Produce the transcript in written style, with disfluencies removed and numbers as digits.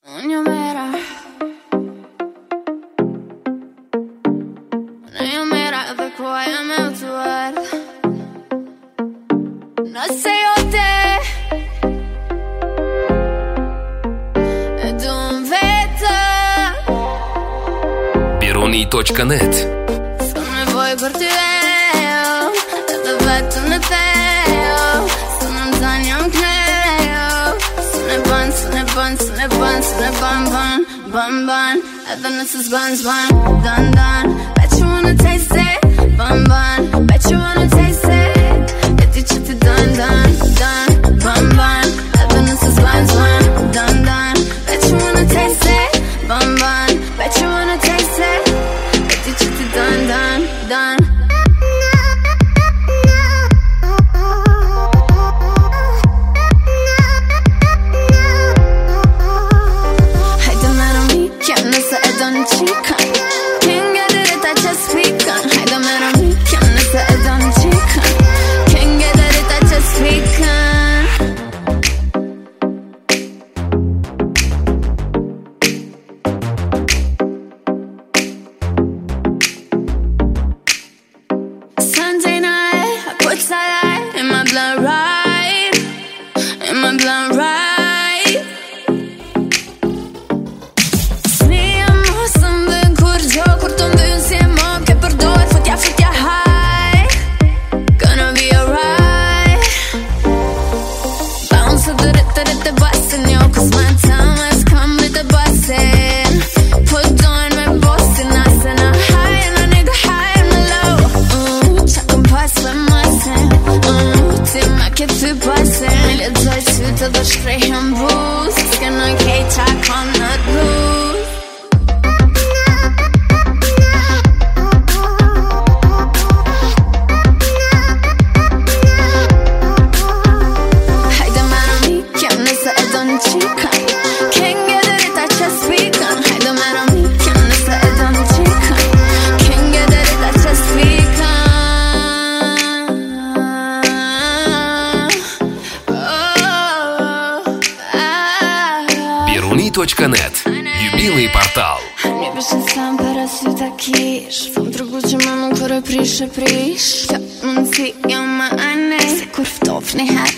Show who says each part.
Speaker 1: Biruni.net.
Speaker 2: Sono voi portivejo, da vetu ne tejo, sono zanjom knejo, sono ban, edhe nëse zban, dan, bet you wanna taste it, ban, bet you wanna taste it, e ti që ti dan, ban, edhe nëse zban, dan, bet you wanna taste it, ban, bet you wanna taste it, e ti që ti dan.
Speaker 1: Biruni.net. Jubilej portal.
Speaker 2: Nie wiesz, że sam parasyta takiż. Fam drogu që më nuk kërë prish. Fjallë mundësi jo më anej. Se kur ftofni her